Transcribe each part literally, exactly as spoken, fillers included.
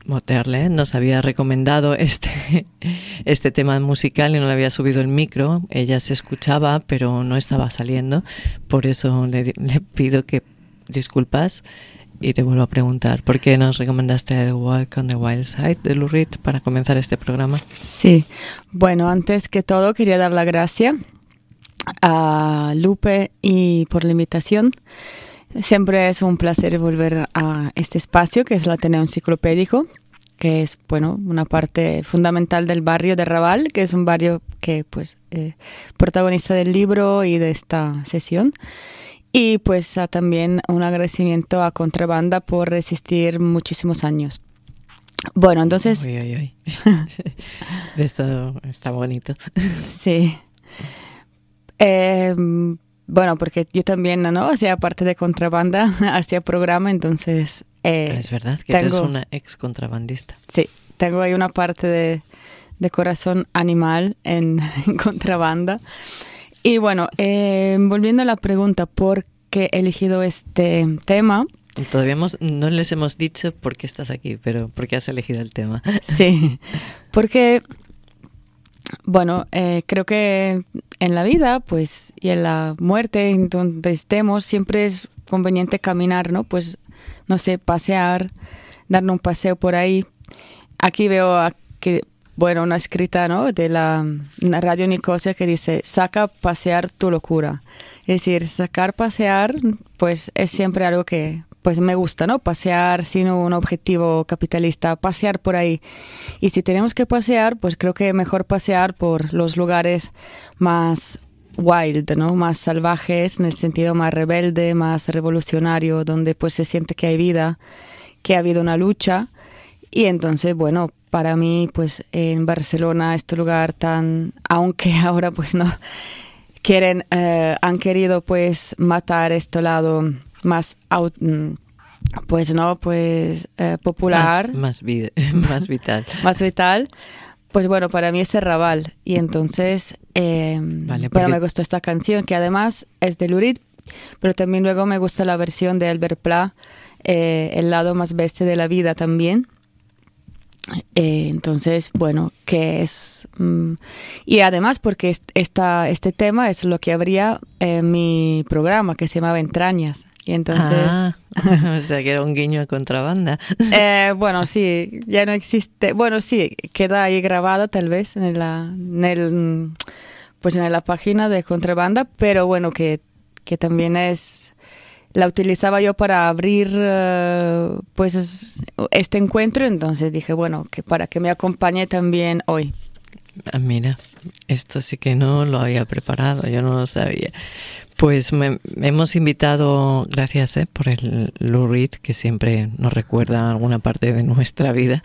Moterle nos había recomendado este, este tema musical y no le había subido el micro. Ella se escuchaba, pero no estaba saliendo. Por eso le, le pido que disculpas y te vuelvo a preguntar. ¿Por qué nos recomendaste Walk on the Wild Side de Lou Reed para comenzar este programa? Sí, bueno, antes que todo quería dar la gracia a Lupe y por la invitación. Siempre es un placer volver a este espacio que es el Ateneo Enciclopédico, que es, bueno, una parte fundamental del barrio de Raval, que es un barrio que, pues, eh, protagonista del libro y de esta sesión. Y, pues, a también un agradecimiento a Contrabanda por resistir muchísimos años. Bueno, entonces... Uy, uy, uy. Esto está bonito. Sí. Eh... Bueno, porque yo también, ¿no? Hacía parte de Contrabanda, hacía programa, entonces... Eh, es verdad que tengo, tú eres una ex contrabandista. Sí, tengo ahí una parte de, de corazón animal en, en Contrabanda. Y bueno, eh, volviendo a la pregunta, ¿por qué he elegido este tema? Todavía hemos, no les hemos dicho por qué estás aquí, pero por qué has elegido el tema. Sí, porque... Bueno, eh, creo que en la vida, pues, y en la muerte, en donde estemos, siempre es conveniente caminar, ¿no? Pues, no sé, pasear, darnos un paseo por ahí. Aquí veo que, bueno, una escrita, ¿no? De la Radio Nicosia que dice, saca a pasear tu locura. Es decir, sacar pasear, pues, es siempre algo que... pues me gusta, ¿no? Pasear sin un objetivo capitalista, pasear por ahí. Y si tenemos que pasear, pues creo que mejor pasear por los lugares más wild, ¿no? Más salvajes, en el sentido más rebelde, más revolucionario, donde pues se siente que hay vida, que ha habido una lucha. Y entonces, bueno, para mí, pues en Barcelona, este lugar tan... aunque ahora pues no... quieren, eh, han querido pues matar este lado... más out, pues no pues eh, popular más, más, vid- más vital más vital, pues bueno, para mí es Raval. Y entonces eh, vale, bueno, porque... me gustó esta canción que además es de Lou Reed, pero también luego me gusta la versión de Albert Pla, eh, El lado más bestia de la vida también. Eh, entonces, bueno, que es... Mm, y además porque esta, este tema es lo que habría en mi programa que se llamaba Entrañas. Y entonces... Ah, o sea que era un guiño a Contrabanda. Eh, bueno, sí, ya no existe... Bueno, sí, queda ahí grabada tal vez en la, en el, pues en la página de Contrabanda, pero bueno, que, que también es... La utilizaba yo para abrir uh, pues este encuentro, entonces dije, bueno, que para que me acompañe también hoy. Ah, mira, esto sí que no lo había preparado, yo no lo sabía. Pues me, hemos invitado, gracias eh, por el Lou Reed, que siempre nos recuerda alguna parte de nuestra vida.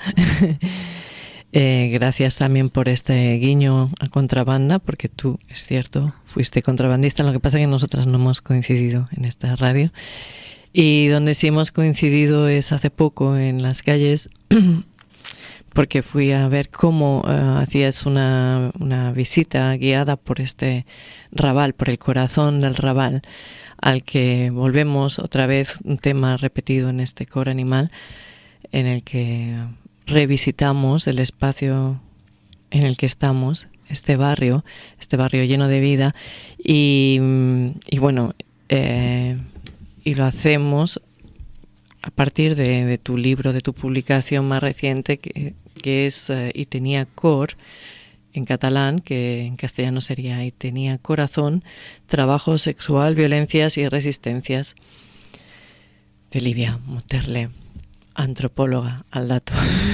eh, gracias también por este guiño a Contrabanda, porque tú, es cierto, fuiste contrabandista, lo que pasa es que nosotras no hemos coincidido en esta radio. Y donde sí hemos coincidido es hace poco en las calles, porque fui a ver cómo uh, hacías una, una visita guiada por este Raval, por el corazón del Raval, al que volvemos otra vez, un tema repetido en este coro animal, en el que revisitamos el espacio en el que estamos, este barrio, este barrio lleno de vida, y, y bueno, eh, y lo hacemos a partir de, de tu libro, de tu publicación más reciente, que, que es uh, Y tenía cor, en catalán, que en castellano sería Y tenía corazón, trabajo sexual, violencias y resistencias, de Livia Moterle, antropóloga al dato.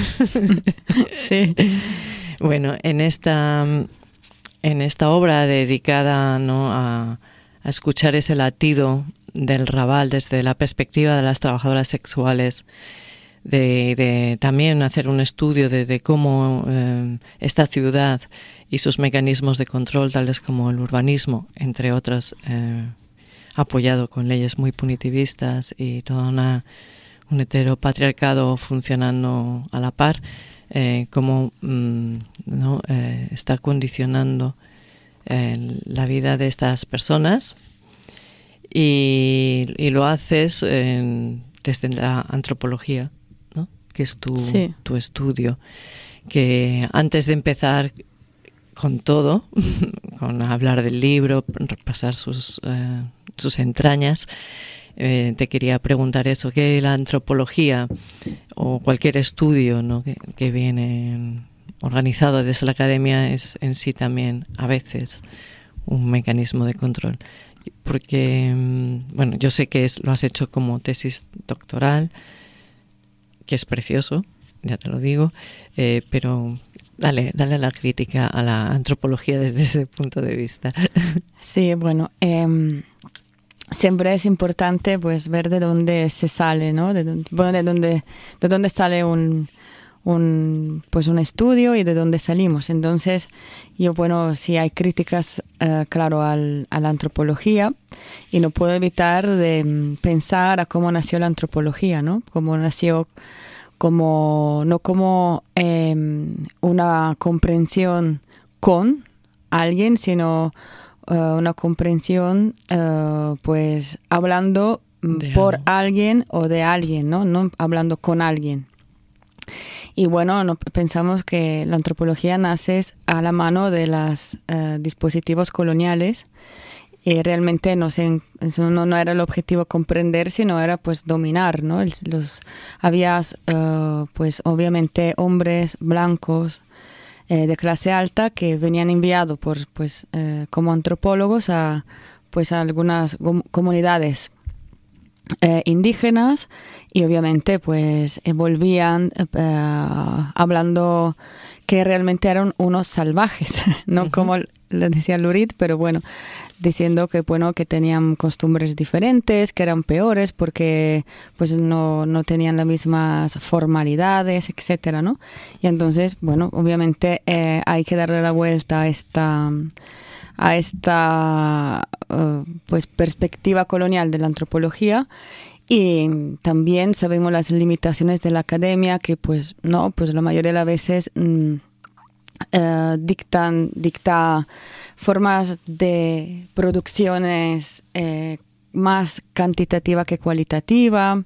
Sí. Bueno, en esta, en esta obra dedicada, ¿no?, a, a escuchar ese latido del Raval desde la perspectiva de las trabajadoras sexuales, de, de también hacer un estudio de, de cómo eh, esta ciudad y sus mecanismos de control, tales como el urbanismo, entre otros, eh, apoyado con leyes muy punitivistas y toda una un heteropatriarcado funcionando a la par, eh, cómo mm, ¿no? eh, está condicionando eh, la vida de estas personas, y, y lo haces eh, desde la antropología, ¿no? que es tu, sí. tu estudio, que antes de empezar con todo, con hablar del libro, repasar sus, eh, sus entrañas, eh, te quería preguntar eso, que la antropología o cualquier estudio, ¿no?, que, que viene organizado desde la academia es en sí también a veces un mecanismo de control. Porque, bueno, yo sé que es, lo has hecho como tesis doctoral, que es precioso, ya te lo digo, eh, pero dale, dale la crítica a la antropología desde ese punto de vista. Sí, bueno, eh, siempre es importante pues ver de dónde se sale, ¿no? De dónde, bueno, de dónde, de dónde sale un, un, pues un estudio y de dónde salimos. Entonces, yo, bueno, sí hay críticas, uh, claro, al, a la antropología, y no puedo evitar de pensar a cómo nació la antropología, ¿no? Cómo nació, como, no como eh, una comprensión con alguien, sino uh, una comprensión, uh, pues, hablando de por algo. Alguien o de alguien, ¿no? No hablando con alguien. Y bueno, no, pensamos que la antropología nace a la mano de los uh, dispositivos coloniales, y realmente no, se, no, no era el objetivo comprender, sino era pues dominar, ¿no? El, los, había uh, pues obviamente hombres blancos eh, de clase alta que venían enviados por pues eh, como antropólogos a pues a algunas comunidades Eh, indígenas, y obviamente pues eh, volvían eh, hablando que realmente eran unos salvajes, no uh-huh. como le decía Lurid, pero bueno, diciendo que bueno que tenían costumbres diferentes, que eran peores porque pues no, no tenían las mismas formalidades, etcétera, ¿no? Y entonces, bueno, obviamente eh, hay que darle la vuelta a esta a esta uh, pues perspectiva colonial de la antropología, y también sabemos las limitaciones de la academia, que pues no, pues la mayoría de las veces mm, uh, dictan dicta formas de producciones eh, más cantitativa que cualitativa.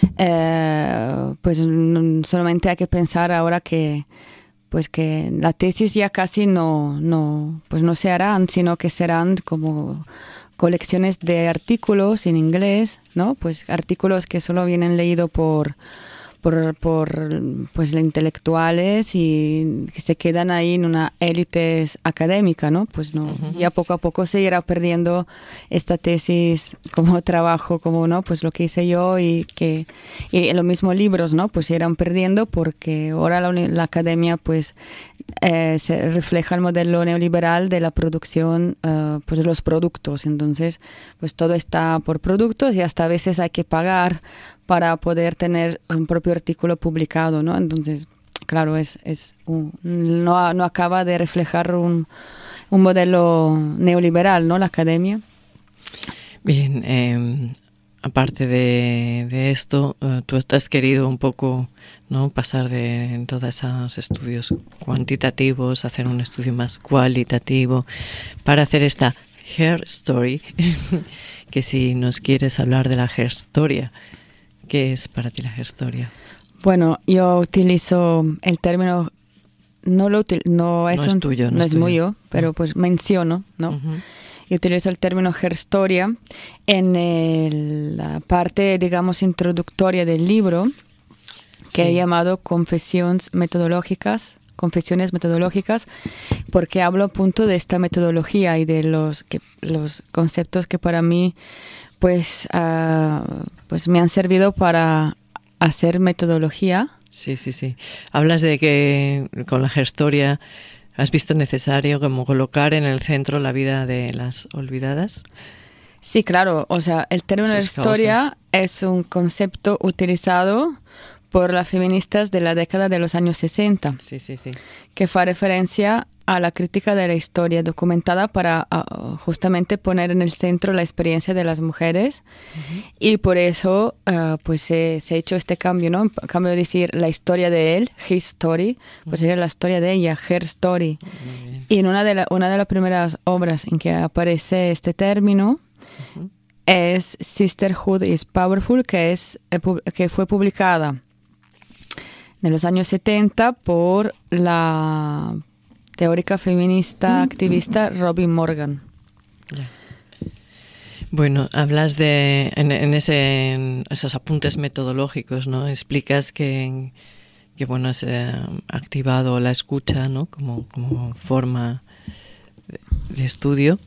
Eh, pues mm, solamente hay que pensar ahora que pues que la tesis ya casi no, no, pues no se harán, sino que serán como colecciones de artículos en inglés, ¿no? Pues artículos que solo vienen leídos por, por, por pues, intelectuales y que se quedan ahí en una élite académica, ¿no? Pues no, uh-huh. ya poco a poco se irá perdiendo esta tesis como trabajo, como, ¿no? Pues lo que hice yo, y que y los mismos libros, ¿no? Pues se irán perdiendo porque ahora la, la academia, pues, eh, se refleja el modelo neoliberal de la producción, uh, pues de los productos. Entonces, pues todo está por productos, y hasta a veces hay que pagar para poder tener un propio artículo publicado, ¿no? Entonces, claro, es, es un, no, no acaba de reflejar un, un modelo neoliberal, ¿no? La academia. Bien, eh, aparte de, de esto, uh, tú has querido un poco, ¿no?, pasar de todos esos estudios cuantitativos a hacer un estudio más cualitativo para hacer esta hair story, que si nos quieres hablar de la hair story, ¿qué es para ti la historia? Bueno, yo utilizo el término, no lo util, no es, no es un, tuyo, no, no es, es mío, pero pues menciono, ¿no? Uh-huh. Yo utilizo el término herstoria en el, la parte, digamos, introductoria del libro, que sí. he llamado Confesiones metodológicas, confesiones metodológicas, porque hablo a punto de esta metodología y de los, que, los conceptos que para mí pues, uh, pues me han servido para hacer metodología. Sí, sí, sí. Hablas de que con la historia has visto necesario como colocar en el centro la vida de las olvidadas. Sí, claro. O sea, el término historia es un concepto utilizado por las feministas de la década de los años sesenta, sí, sí, sí. que hace referencia a la crítica de la historia documentada para uh, justamente poner en el centro la experiencia de las mujeres. Uh-huh. Y por eso uh, pues se, se ha hecho este cambio, ¿no? En cambio de decir la historia de él, his story, pues uh-huh. era la historia de ella, her story. Y en una de, la, una de las primeras obras en que aparece este término uh-huh. es Sisterhood is Powerful, que, es, que fue publicada de los años setenta por la teórica feminista activista Robin Morgan. Yeah. Bueno, hablas de, en, en, ese, en esos apuntes metodológicos, ¿no? Explicas que, que bueno, has eh, activado la escucha, ¿no? Como, como forma de, de estudio.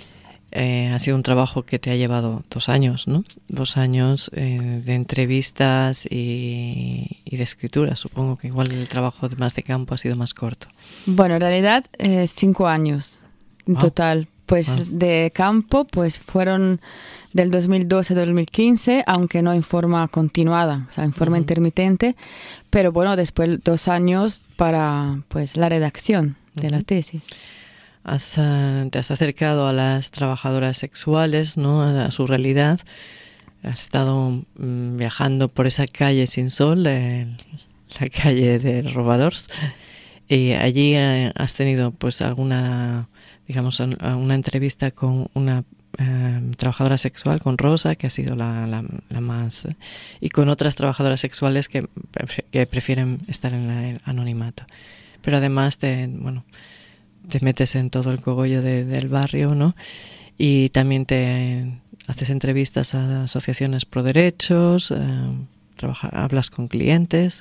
Eh, ha sido un trabajo que te ha llevado dos años, ¿no? Dos años eh, de entrevistas y, y de escritura. Supongo que igual el trabajo de más de campo ha sido más corto. Bueno, en realidad eh, cinco años en wow. total. Pues wow. de campo pues fueron del dos mil doce a dos mil quince, aunque no en forma continuada, o sea, en forma uh-huh. intermitente. Pero bueno, después dos años para pues la redacción de uh-huh. la tesis. Has, uh, te has acercado a las trabajadoras sexuales, ¿no? A, a su realidad. Has estado um, viajando por esa calle sin sol, eh, la calle de Robadors, y allí eh, has tenido pues alguna, digamos, una entrevista con una eh, trabajadora sexual, con Rosa, que ha sido la, la, la más, eh, y con otras trabajadoras sexuales que, que prefieren estar en el anonimato. Pero además te, bueno, te metes en todo el cogollo de, del barrio, ¿no? Y también te haces entrevistas a asociaciones pro derechos, eh, trabaja, hablas con clientes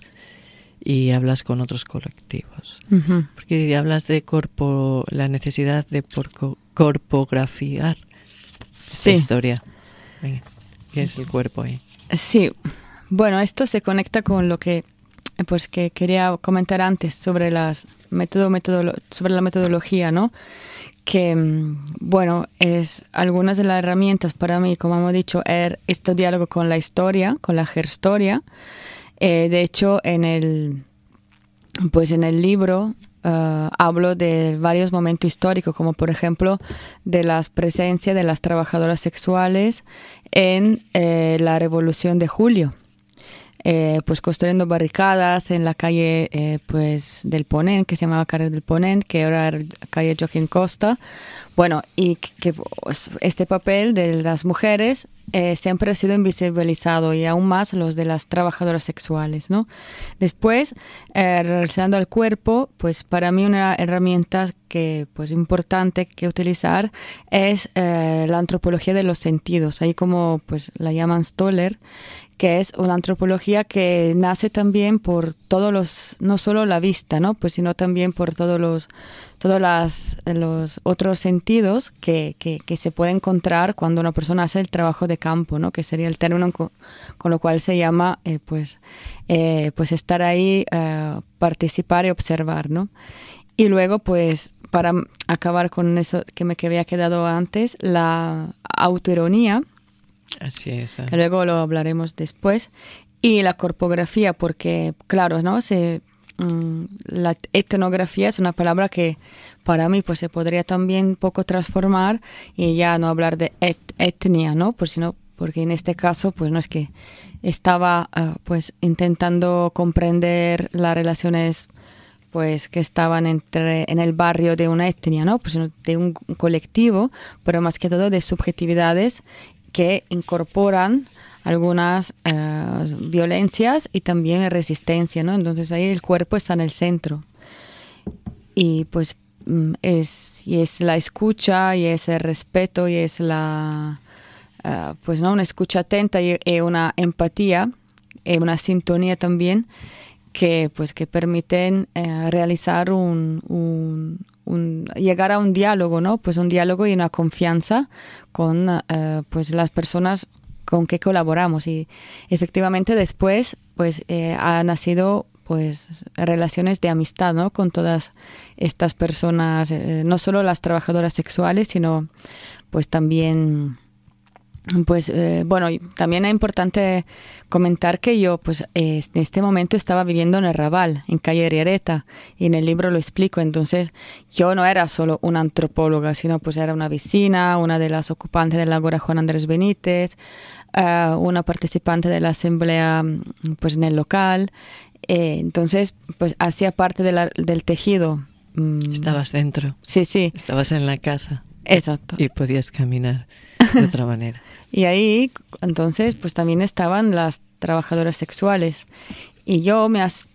y hablas con otros colectivos. Uh-huh. Porque hablas de corpo, la necesidad de porco, corpografiar esta sí. historia. Venga, ¿qué es el cuerpo ahí? Sí, bueno, esto se conecta con lo que pues que quería comentar antes sobre las método, metodolo- sobre la metodología, ¿no? Que, bueno, es algunas de las herramientas para mí, como hemos dicho, es este diálogo con la historia, con la herstoria. Eh, de hecho, en el, pues en el libro uh, hablo de varios momentos históricos, como por ejemplo de la presencia de las trabajadoras sexuales en eh, la Revolución de Julio. Eh, pues construyendo barricadas en la calle eh, pues del Ponent, que se llamaba Carrer del Ponent, que ahora era calle Joaquín Costa. Bueno, y que pues, este papel de las mujeres eh, siempre ha sido invisibilizado, y aún más los de las trabajadoras sexuales, ¿no? Después, eh, relacionando al cuerpo, pues para mí una herramienta que pues importante que utilizar es eh, la antropología de los sentidos, ahí como pues la llaman Stoller, que es una antropología que nace también por todos los, no solo la vista, ¿no? Pues sino también por todos los, todos las, los otros sentidos que, que, que se puede encontrar cuando una persona hace el trabajo de campo, ¿no? Que sería el término con, con lo cual se llama eh, pues, eh, pues estar ahí, eh, participar y observar, ¿no? Y luego, pues, para acabar con eso que me que había quedado antes, la autoironía. Así es. ¿eh? Que luego lo hablaremos después. Y la corpografía, porque, claro, ¿no? Se, mm, la etnografía es una palabra que para mí pues se podría también un poco transformar y ya no hablar de et, etnia, ¿no? Por sino, porque en este caso, pues no es que estaba uh, pues intentando comprender las relaciones pues que estaban entre en el barrio de una etnia, ¿no? Pues de un colectivo, pero más que todo de subjetividades que incorporan algunas eh, violencias y también resistencia, ¿no? Entonces ahí el cuerpo está en el centro. Y pues es, y es la escucha, y es el respeto, y es la uh, pues no una escucha atenta y, y una empatía, y una sintonía también, que pues que permiten eh, realizar un, un Un, llegar a un diálogo, ¿no? Pues un diálogo y una confianza con uh, pues las personas con que colaboramos, y efectivamente después pues eh, ha nacido pues relaciones de amistad, ¿no? Con todas estas personas, eh, no solo las trabajadoras sexuales, sino pues también pues eh, bueno, también es importante comentar que yo pues eh, en este momento estaba viviendo en el Raval, en calle Riereta, y en el libro lo explico. Entonces yo no era solo una antropóloga, sino pues era una vecina, una de las ocupantes del Ágora Juan Andrés Benítez, uh, una participante de la asamblea pues en el local. Eh, entonces pues hacía parte de la, del tejido. Estabas dentro. Sí, sí. Estabas en la casa. Exacto. Y podías caminar de otra manera. Y ahí, entonces, pues también estaban las trabajadoras sexuales. Y yo me, as,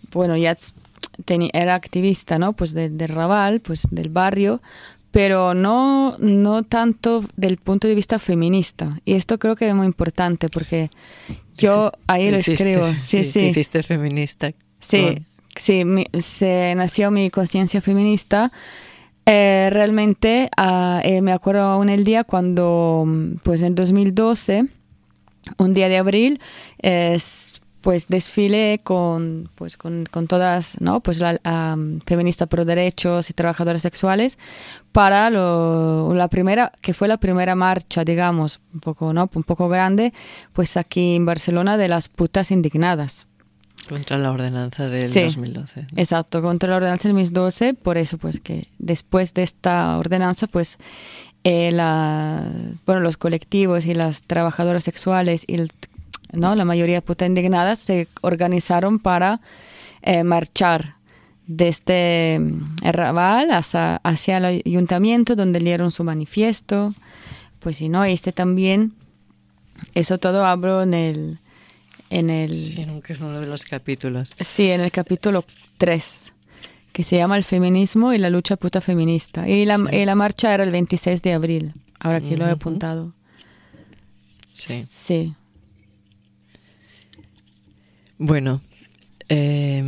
bueno, ya tenía, era activista, ¿no? Pues de, del Raval, pues del barrio, pero no, no tanto del punto de vista feminista. Y esto creo que es muy importante porque yo ahí lo escribo. Sí, sí. Te hiciste feminista. Sí, con... sí, mi, se nació mi conciencia feminista. Eh, realmente uh, eh, me acuerdo aún el día cuando, pues en dos mil doce, un día de abril, eh, pues desfilé con, pues con, con todas, ¿no? Pues la um, feminista pro derechos y trabajadoras sexuales para lo, la primera, que fue la primera marcha, digamos, un poco, ¿no? Un poco grande, pues aquí en Barcelona de las putas indignadas. Contra la ordenanza del sí, dos mil doce. ¿No? Exacto, contra la ordenanza del dos mil doce, por eso pues que después de esta ordenanza, pues eh, la, bueno, los colectivos y las trabajadoras sexuales y el, ¿no? la mayoría de putas indignadas se organizaron para eh, marchar desde el Raval hacia, hacia el ayuntamiento, donde leyeron su manifiesto. Pues si no, este también, eso todo hablo en el... En el, sí, nunca es uno de los capítulos. Sí, en el capítulo tres, que se llama El feminismo y la lucha puta feminista. Y la, sí. y la marcha era el veintiséis de abril, ahora que uh-huh. lo he apuntado. Sí. Sí. Bueno, eh,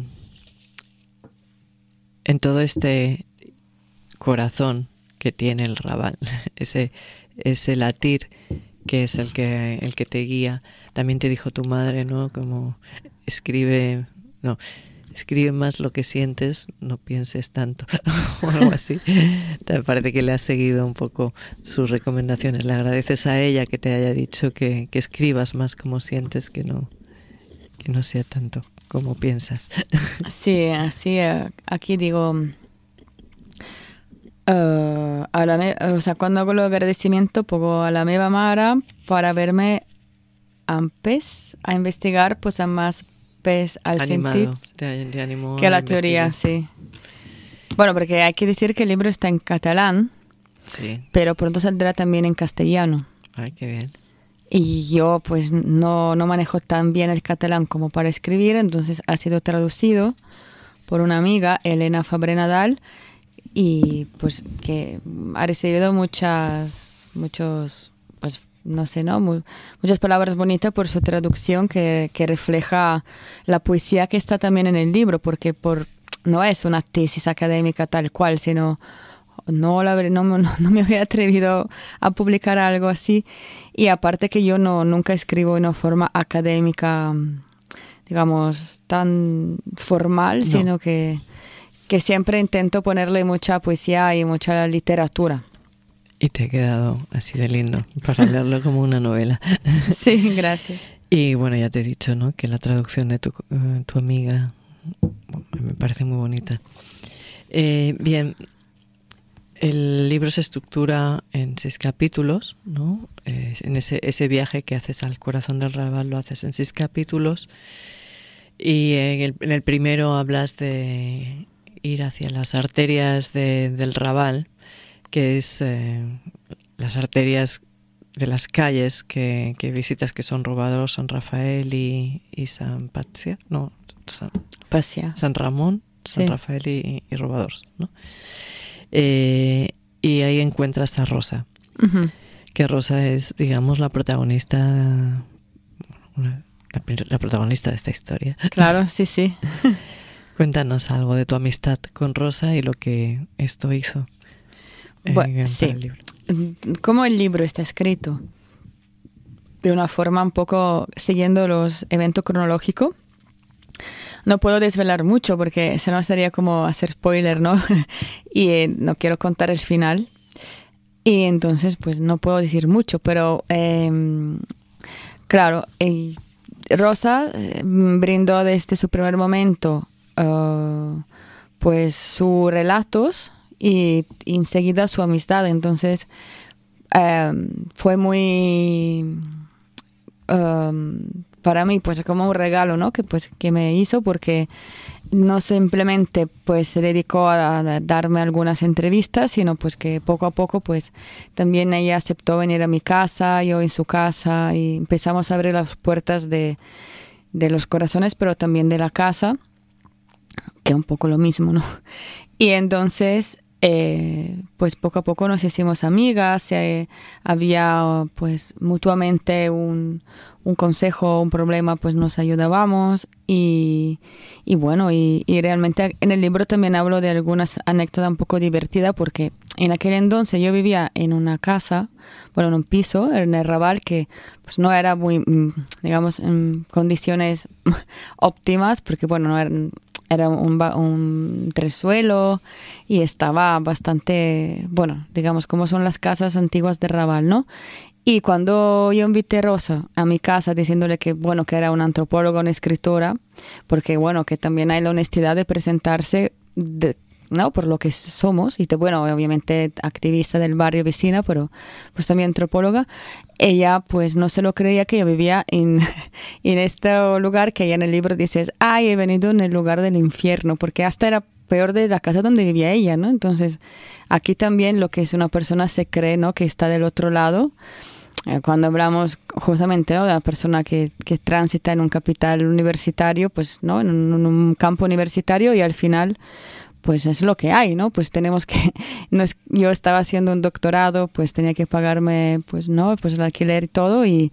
en todo este corazón que tiene el Raval, ese, ese latir que es el que el que te guía, también te dijo tu madre, ¿no? Como escribe, no, escribe más lo que sientes, no pienses tanto, o algo así. Te parece que le has seguido un poco sus recomendaciones. Le agradeces a ella que te haya dicho que, que escribas más como sientes, que no, que no sea tanto como piensas. Sí, así, aquí digo... Uh, a la me, o sea, cuando hago el agradecimiento pongo a la meva mare para verme antes a investigar pues a más pes al Animado, sentit te, te animó que a la teoría, sí. Bueno, porque hay que decir que el libro está en catalán, sí. pero pronto saldrá también en castellano. Ay, qué bien. Y yo pues no, no manejo tan bien el catalán como para escribir, entonces ha sido traducido por una amiga, Elena Fabre Nadal, y pues que ha recibido muchas, muchos, pues no sé, ¿no? Muy, muchas palabras bonitas por su traducción que, que refleja la poesía que está también en el libro, porque por, no es una tesis académica tal cual, sino no, la, no, no, no me hubiera atrevido a publicar algo así. Y aparte que yo no, nunca escribo de una forma académica, digamos, tan formal, no. sino que... que siempre intento ponerle mucha poesía y mucha literatura. Y te ha quedado así de lindo para leerlo como una novela. Sí, gracias. Y bueno, ya te he dicho, ¿no? Que la traducción de tu, uh, tu amiga me parece muy bonita. Eh, bien, el libro se estructura en seis capítulos, ¿no? Eh, en ese, ese viaje que haces al corazón del Raval lo haces en seis capítulos. Y en el, en el primero hablas de... ir hacia las arterias de, del Raval, que es eh, las arterias de las calles que, que visitas, que son Robador, San Rafael y, y San Pacia, no, San, Pacia. San Ramón, San sí. Rafael y, y Robador, ¿no? Eh, y ahí encuentras a Rosa, uh-huh. que Rosa es, digamos, la protagonista, una, la, la protagonista de esta historia. Claro, sí, sí. Cuéntanos algo de tu amistad con Rosa y lo que esto hizo eh, bueno, sí. el libro. Como el libro está escrito de una forma un poco siguiendo los eventos cronológicos, no puedo desvelar mucho porque si no sería como hacer spoiler, ¿no? y eh, no quiero contar el final. Y entonces pues no puedo decir mucho, pero eh, claro, eh, Rosa eh, brindó desde su primer momento Uh, pues sus relatos y, y enseguida su amistad. Entonces um, fue muy um, para mí pues como un regalo, ¿no? que pues que me hizo, porque no simplemente pues se dedicó a, a darme algunas entrevistas, sino pues que poco a poco pues también ella aceptó venir a mi casa, yo en su casa, y empezamos a abrir las puertas de, de los corazones, pero también de la casa. que es un poco lo mismo, ¿no? Y entonces, eh, pues poco a poco nos hicimos amigas, eh, había pues mutuamente un, un consejo, un problema, pues nos ayudábamos y, y bueno, y, y realmente en el libro también hablo de algunas anécdotas un poco divertidas porque en aquel entonces yo vivía en una casa, bueno, en un piso, en el Raval, que pues no era muy, digamos, en condiciones óptimas porque, bueno, no eran... Era un, un tresuelo y estaba bastante, bueno, digamos, como son las casas antiguas de Raval, ¿no? Y cuando yo invité a Rosa a mi casa diciéndole que, bueno, que era una antropóloga, una escritora, porque, bueno, que también hay la honestidad de presentarse, de, ¿no? Por lo que somos, y, te, bueno, obviamente activista del barrio vecina, pero pues también antropóloga. Ella pues no se lo creía que yo vivía en, en este lugar que ella en el libro dices, ay, he venido en el lugar del infierno, porque hasta era peor de la casa donde vivía ella, ¿no? Entonces, aquí también lo que es una persona se cree, ¿no? Que está del otro lado. Eh, cuando hablamos justamente, ¿no? De la persona que, que transita en un capital universitario, pues, ¿no? En un, en un campo universitario y al final... pues es lo que hay, ¿no? Pues tenemos que, no es, yo estaba haciendo un doctorado, pues tenía que pagarme, pues no, pues el alquiler y todo y,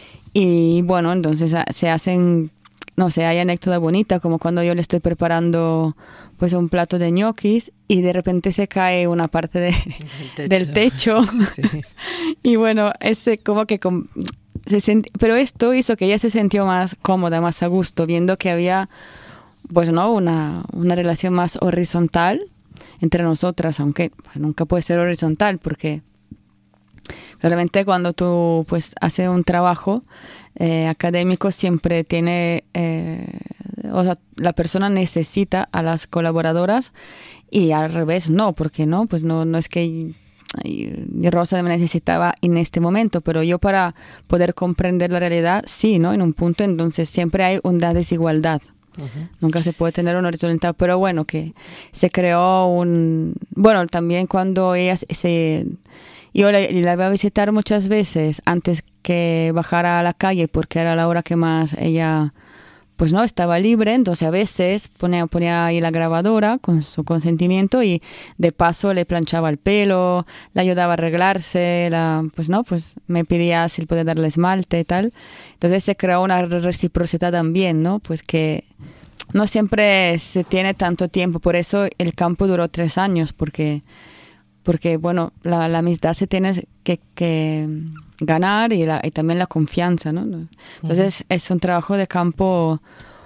y bueno, entonces se hacen, no sé, hay anécdota bonita, como cuando yo le estoy preparando pues un plato de ñoquis y de repente se cae una parte de, techo. del techo. Sí. Y bueno, ese como que... Com, se sent, pero esto hizo que ella se sintió más cómoda, más a gusto, viendo que había... pues no, una, una relación más horizontal entre nosotras, aunque pues, nunca puede ser horizontal porque realmente cuando tú pues haces un trabajo eh, académico siempre tiene, eh, o sea, la persona necesita a las colaboradoras y al revés no, porque no, pues no, no es que Rosa me necesitaba en este momento, pero yo para poder comprender la realidad, sí, ¿no? En un punto, entonces siempre hay una desigualdad. Uh-huh. Nunca se puede tener un horizontal, pero bueno, que se creó un... Bueno, también cuando ella se... Yo la, la iba a visitar muchas veces antes que bajara a la calle porque era la hora que más ella, pues no, estaba libre, entonces a veces ponía, ponía ahí la grabadora con su consentimiento y de paso le planchaba el pelo, la ayudaba a arreglarse, la, pues no, pues me pedía si podía darle esmalte y tal. Entonces se creó una reciprocidad también, ¿no? Pues que no siempre se tiene tanto tiempo, por eso el campo duró tres años, porque, porque bueno, la, la amistad se tiene que, que ganar y, la, y también la confianza, ¿no? Entonces uh-huh. es un trabajo de campo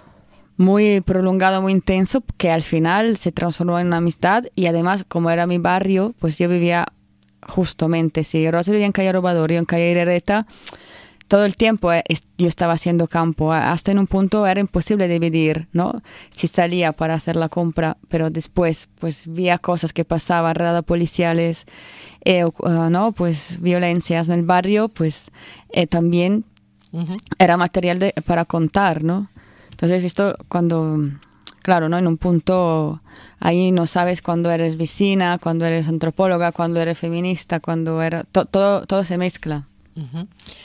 muy prolongado, muy intenso, que al final se transformó en una amistad y además, como era mi barrio, pues yo vivía justamente, si Rosa vivía en calle Robador y en calle Irereta, todo el tiempo yo estaba haciendo campo, hasta en un punto era imposible dividir, ¿no? Si salía para hacer la compra, pero después pues veía cosas que pasaban, redadas policiales, eh, uh, ¿no? Pues violencias en el barrio, pues eh, también uh-huh. era material de, para contar, ¿no? Entonces esto cuando, claro, ¿no? En un punto ahí no sabes cuándo eres vecina, cuándo eres antropóloga, cuándo eres feminista, cuándo era, to, todo, todo se mezcla. Uh-huh.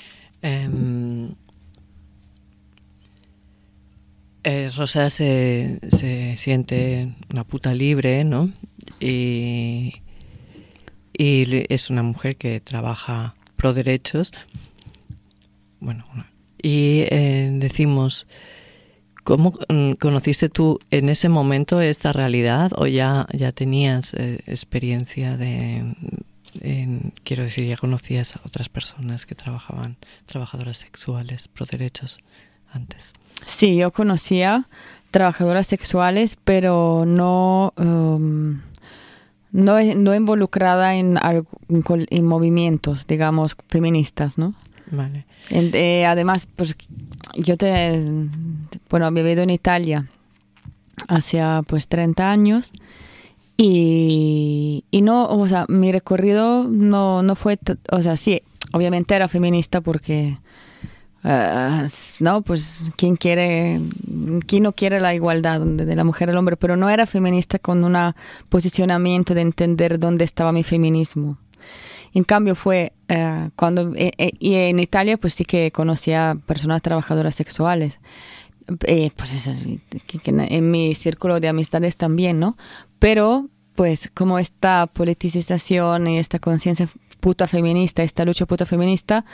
Um, eh, Rosa se, se siente una puta libre, ¿no? Y, y es una mujer que trabaja pro derechos. Bueno, y eh, decimos, ¿cómo conociste tú en ese momento esta realidad o ya, ya tenías eh, experiencia de... En, quiero decir, ya conocías a otras personas que trabajaban, trabajadoras sexuales, pro derechos, antes? Sí, yo conocía trabajadoras sexuales, pero no, um, no, no involucrada en, en movimientos, digamos, feministas, ¿no? Vale. Eh, además, pues yo te, bueno, he vivido en Italia hace pues treinta años. Y, y no, o sea, mi recorrido no, no fue, o sea, sí, obviamente era feminista porque, uh, no, pues, ¿quién quiere, quién no quiere la igualdad de, de la mujer y el hombre? Pero no era feminista con un posicionamiento de entender dónde estaba mi feminismo. En cambio fue uh, cuando, eh, eh, y en Italia pues sí que conocía personas trabajadoras sexuales. Eh, pues eso, que, que en mi círculo de amistades también, ¿no? Pero, pues, como esta politización y esta conciencia puta feminista, esta lucha puta feminista,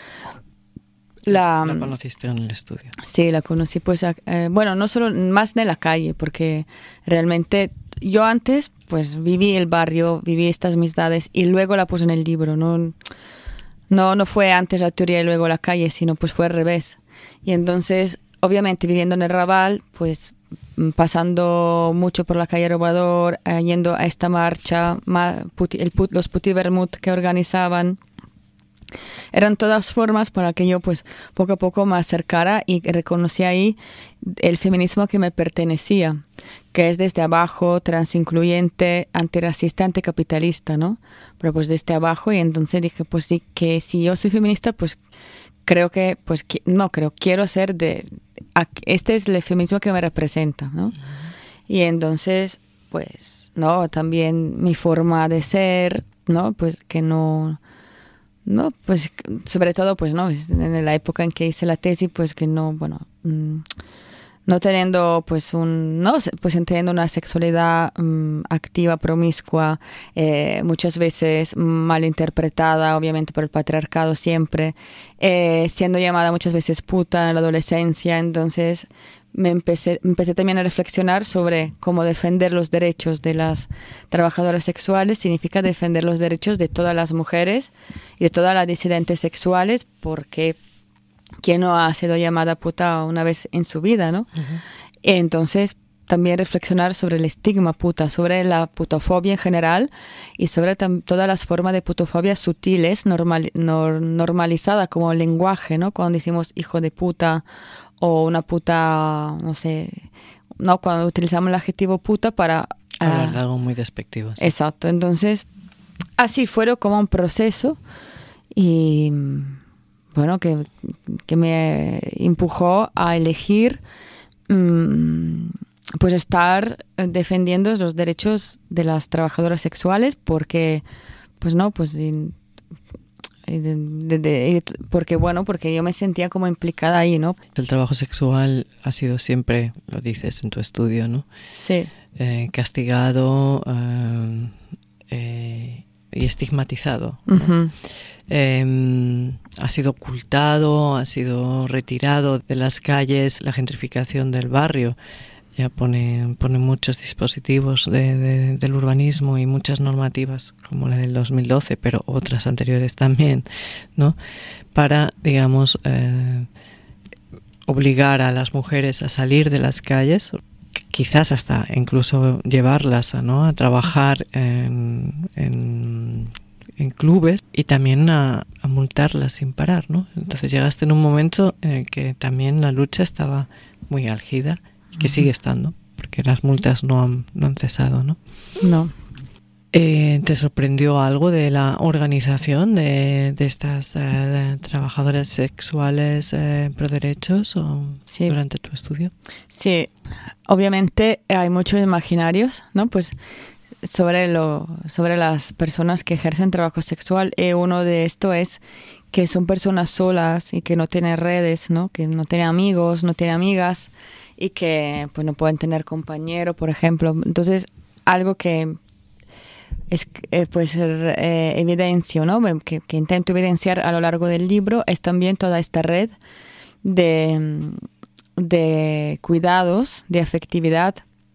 la... ¿La conociste en el estudio? Sí, la conocí, pues, eh, bueno, no solo más de la calle, porque realmente yo antes, pues, viví el barrio, viví estas amistades y luego la puse en el libro, ¿no? No, no fue antes la teoría y luego la calle, sino pues fue al revés. Y entonces, obviamente, viviendo en el Raval, pues pasando mucho por la calle Robador, eh, yendo a esta marcha, ma, puti, el put, los Puti Vermut que organizaban, eran todas formas para que yo pues poco a poco me acercara y reconocí ahí el feminismo que me pertenecía, que es desde abajo, transincluyente, antirracista, anticapitalista, ¿no? Pero pues desde abajo, y entonces dije, pues sí, que si yo soy feminista, pues creo que, pues que, no, creo, quiero ser de, este es el feminismo que me representa, ¿no? Uh-huh. Y entonces, pues, no, también mi forma de ser, ¿no? Pues que no... No, pues sobre todo, pues no, en la época en que hice la tesis, pues que no, bueno, no teniendo, pues un, no, pues teniendo una sexualidad um, activa, promiscua, eh, muchas veces malinterpretada, obviamente por el patriarcado siempre, eh, siendo llamada muchas veces puta en la adolescencia, entonces me empecé, empecé también a reflexionar sobre cómo defender los derechos de las trabajadoras sexuales significa defender los derechos de todas las mujeres y de todas las disidentes sexuales, porque ¿quién no ha sido llamada puta una vez en su vida, no? Uh-huh. Entonces, también reflexionar sobre el estigma puta, sobre la putofobia en general y sobre tam- todas las formas de putofobia sutiles, normal, nor- normalizada como lenguaje, ¿no? Cuando decimos hijo de puta o una puta, no sé, no, cuando utilizamos el adjetivo puta para... Hablar uh, de algo muy despectivo. ¿Sí? Exacto, entonces así fue como un proceso y bueno, que, que me empujó a elegir um, pues estar defendiendo los derechos de las trabajadoras sexuales porque, pues no, pues... In, De, de, de, porque bueno, porque yo me sentía como implicada ahí, ¿no? El trabajo sexual ha sido siempre, lo dices en tu estudio, ¿no? Sí. Eh, castigado eh, eh, y estigmatizado, ¿no? Uh-huh. Eh, ha sido ocultado, ha sido retirado de las calles, la gentrificación del barrio. Ya pone, pone muchos dispositivos de, de, del urbanismo y muchas normativas, como la del dos mil doce, pero otras anteriores también, ¿no? Para, digamos, eh, obligar a las mujeres a salir de las calles, quizás hasta incluso llevarlas a, ¿no? a trabajar en, en, en clubes y también a, a multarlas sin parar, ¿no? Entonces llegaste en un momento en el que también la lucha estaba muy álgida, que sigue estando, porque las multas no han, no han cesado, ¿no? No. Eh, ¿Te sorprendió algo de la organización de, de estas eh, de trabajadoras sexuales eh, pro derechos o sí. durante tu estudio? Sí, obviamente hay muchos imaginarios, ¿no? Pues sobre lo sobre las personas que ejercen trabajo sexual, y uno de estos es que son personas solas y que no tienen redes, ¿no? Que no tienen amigos, no tienen amigas y que pues no pueden tener compañero, por ejemplo. Entonces, algo que es eh, pues eh, evidencio, ¿no? Que, que intento evidenciar a lo largo del libro es también toda esta red de, de cuidados, de afectividad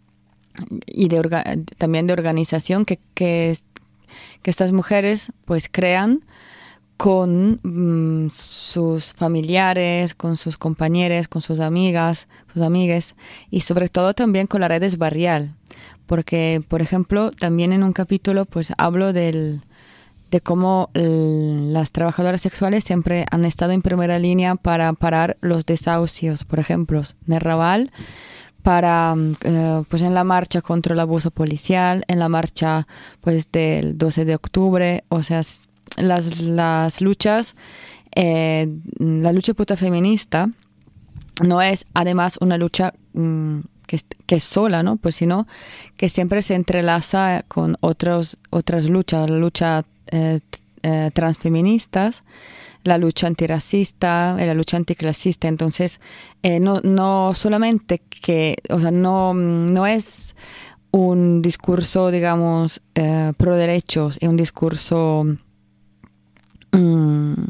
y de orga, también de organización que, que, que estas mujeres pues crean con mm, sus familiares, con sus compañeros, con sus amigas, sus amigues y sobre todo también con la red barrial. Porque, por ejemplo, también en un capítulo pues hablo del, de cómo el, las trabajadoras sexuales siempre han estado en primera línea para parar los desahucios, por ejemplo, en el Raval, para, eh, pues en la marcha contra el abuso policial, en la marcha pues del doce de octubre, o sea, las, las luchas, eh, la lucha puta feminista no es además una lucha mmm, que, que es sola, ¿no? Pues sino que siempre se entrelaza con otros, otras luchas, la lucha eh, eh, transfeministas, la lucha antirracista, la lucha anticlasista. Entonces, eh, no, no solamente que, o sea, no, no es un discurso, digamos, eh, pro derechos, es un discurso um,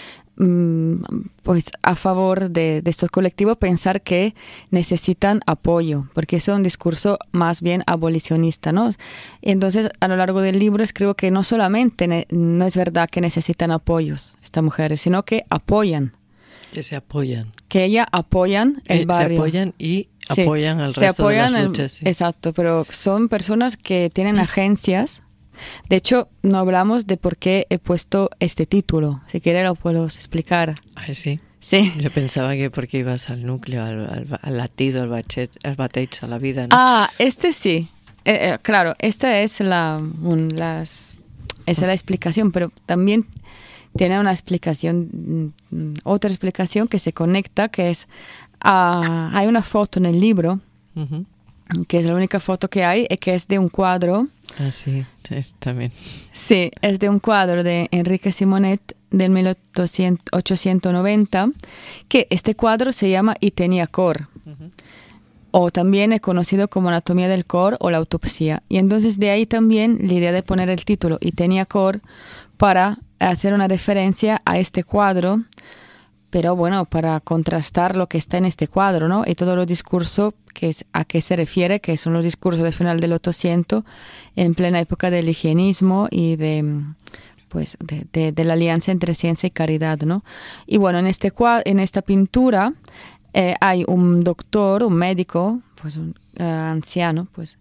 um, pues a favor de, de estos colectivos, pensar que necesitan apoyo, porque es un discurso más bien abolicionista, ¿no? Entonces, a lo largo del libro escribo que no solamente ne- no es verdad que necesitan apoyos estas mujeres, sino que apoyan. Que se apoyan. Que ellas apoyan el eh, barrio. Se apoyan y sí, apoyan al se resto apoyan de las el, luchas. Sí. Exacto, pero son personas que tienen agencias. De hecho, no hablamos de por qué he puesto este título. Si quieres lo puedo explicar. Ay, sí. Sí. Yo pensaba que porque ibas al núcleo, al, al, al latido, al bachet, al batech, a la vida, ¿no? Ah, este sí. Eh, eh, claro, esta es la, un, las, esa es la explicación, pero también tiene una explicación, otra explicación que se conecta, que es, uh, hay una foto en el libro, uh-huh. que es la única foto que hay, y que es de un cuadro. Ah, sí, es, también. Sí, es de un cuadro de Enrique Simonet del mil ochocientos noventa, que este cuadro se llama Y tenía cor, uh-huh. o también es conocido como Anatomía del cor o la autopsia. Y entonces de ahí también la idea de poner el título Y tenía cor para hacer una referencia a este cuadro, pero bueno, para contrastar lo que está en este cuadro, ¿no? Y todo los discursos que es, a qué se refiere, que son los discursos del final del ochocientos, en plena época del higienismo y de, pues, de, de, de la alianza entre ciencia y caridad, ¿no? Y bueno, en, este, en esta pintura eh, hay un doctor, un médico, pues un uh, anciano, pues,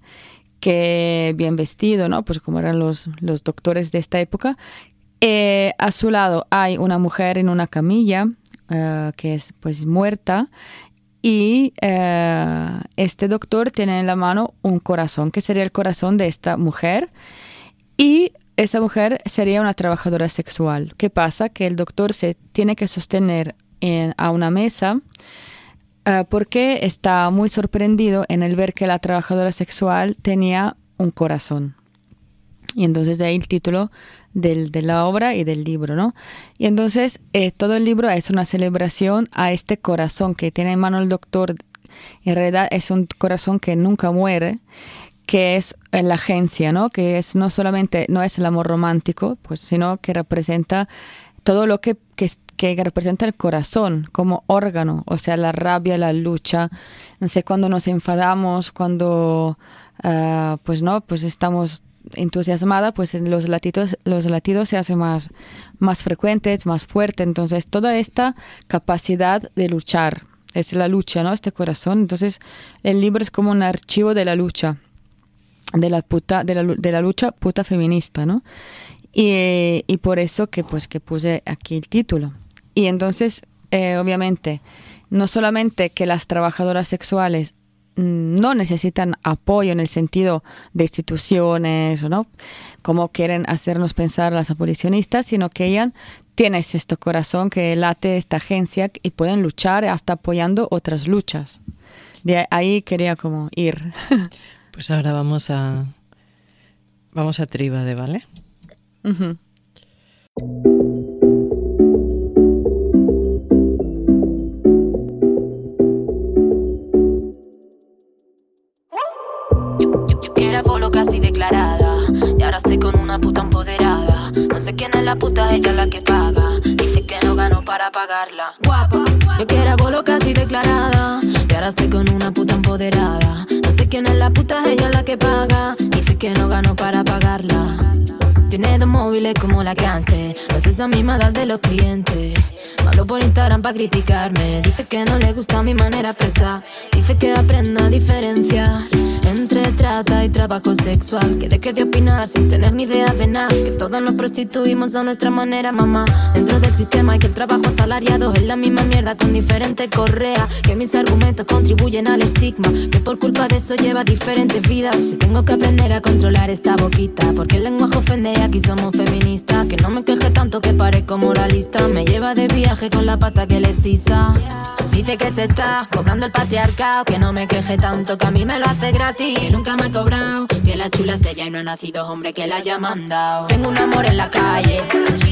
que bien vestido, ¿no? Pues como eran los, los doctores de esta época. Eh, a su lado hay una mujer en una camilla uh, que es pues muerta y uh, este doctor tiene en la mano un corazón que sería el corazón de esta mujer y esta mujer sería una trabajadora sexual. ¿Qué pasa? Que el doctor se tiene que sostener en, a una mesa uh, porque está muy sorprendido en el ver que la trabajadora sexual tenía un corazón. Y entonces de ahí el título del, de la obra y del libro, ¿no? Y entonces eh, todo el libro es una celebración a este corazón que tiene en mano el doctor. En realidad es un corazón que nunca muere, que es la agencia, ¿no? Que es no solamente, no es el amor romántico, pues, sino que representa todo lo que, que, que representa el corazón como órgano, o sea, la rabia, la lucha, no sé, cuando nos enfadamos, cuando, uh, pues no, pues estamos entusiasmada, pues los latidos, los latidos se hacen más, más frecuentes, más fuertes. Entonces, toda esta capacidad de luchar, es la lucha, ¿no? Este corazón. Entonces, el libro es como un archivo de la lucha, de la, puta, de la, de la lucha puta feminista, ¿no? Y, y por eso que, pues, que puse aquí el título. Y entonces, eh, obviamente, no solamente que las trabajadoras sexuales no necesitan apoyo en el sentido de instituciones, ¿no? Como quieren hacernos pensar las abolicionistas, sino que ellas tienen este corazón que late esta agencia y pueden luchar hasta apoyando otras luchas. De ahí quería como ir. Pues ahora vamos a vamos a Tríbade, ¿vale? Uh-huh. Casi declarada, y ahora estoy con una puta empoderada. No sé quién es la puta, ella es la que paga. Dice que no gano para pagarla. Guapa, yo que era bolo casi declarada, y ahora estoy con una puta empoderada. No sé quién es la puta, ella es la que paga. Dice que no gano para pagarla. Tiene dos móviles como la que antes, no es esa misma edad de los clientes. Me hablo por Instagram pa' criticarme. Dice que no le gusta mi manera de expresar. Dice que aprenda a diferenciar entre trata y trabajo sexual. Que deje de opinar sin tener ni idea de nada. Que todos nos prostituimos a nuestra manera, mamá. Dentro del sistema y que el trabajo asalariado es la misma mierda con diferente correa. Que mis argumentos contribuyen al estigma. Que por culpa de eso lleva diferentes vidas. Y tengo que aprender a controlar esta boquita. Porque el lenguaje ofende y aquí somos feministas. Que no me queje tanto que parezco moralista. Me lleva de viaje con la pasta que le sisa. Dice que se está cobrando el patriarcado. Que no me queje tanto que a mí me lo hace gratis. Que nunca me ha cobrado. Que la chula es ella y no ha nacido hombre que la haya mandado. Tengo un amor en la calle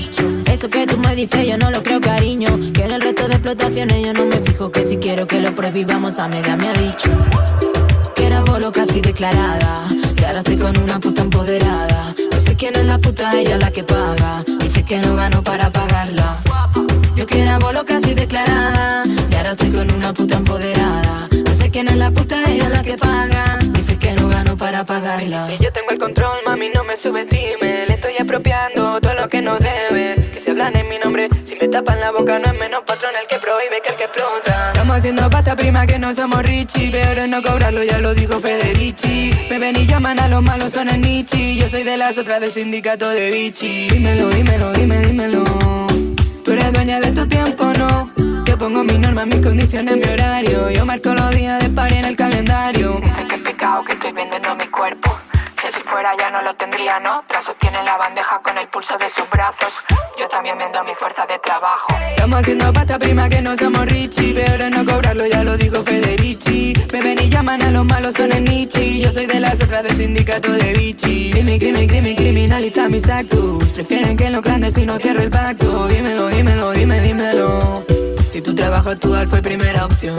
Eso que tú me dices yo no lo creo, cariño. Que en el resto de explotaciones yo no me fijo. Que si quiero que lo prohibamos a media me ha dicho que era bolo casi declarada. Y ahora estoy con una puta empoderada. No sé quién es la puta, ella la que paga. Dice que no gano para pagarla. Yo que era bolo casi declarada. Y ahora estoy con una puta empoderada. No sé quién es la puta, ella la que paga. Dice que no gano para pagarla. Si yo tengo el control, mami, no me subestime. Le estoy apropiando todo lo que no debe. Que se hablan en mi nombre, si me tapan la boca no es menos patrón el que prohíbe que el que explota. Estamos haciendo pasta prima que no somos Richie. Peor es no cobrarlo, ya lo dijo Federici. Me ven y llaman a los malos, son el Nietzsche. Yo soy de las otras del sindicato de Vichy. Dímelo, dímelo, dime, dímelo. Tú eres dueña de tu tiempo, ¿no? Yo pongo mis normas, mis condiciones, mi horario. Yo marco los días de party en el calendario. Dicen que es pecado que estoy vendiendo mi cuerpo. Que si fuera ya no lo tendría, ¿no? Tras sostiene la bandeja con el pulso de sus brazos. Yo también vendo mi fuerza de trabajo. Estamos haciendo pasta prima que no somos Richie. Peor es no cobrarlo, ya lo dijo Federici. Me ven y llaman a los malos, son el Nietzsche. Yo soy de las otras del sindicato de Vichy. Crimen, crimen, crimen, criminaliza mis actos. Prefieren que en lo clandestino cierre el pacto. Dímelo, dímelo, dime, dímelo. Si tu trabajo actual fue primera opción.